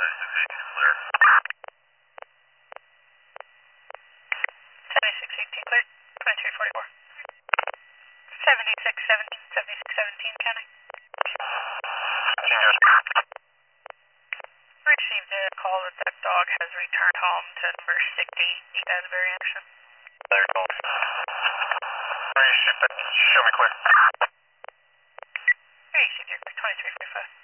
clear. 7618 clear. 2344. 7617 county. Received a call that that dog has returned home to number 60 East Asbury action. There you go. Show me clear. Received your 2345.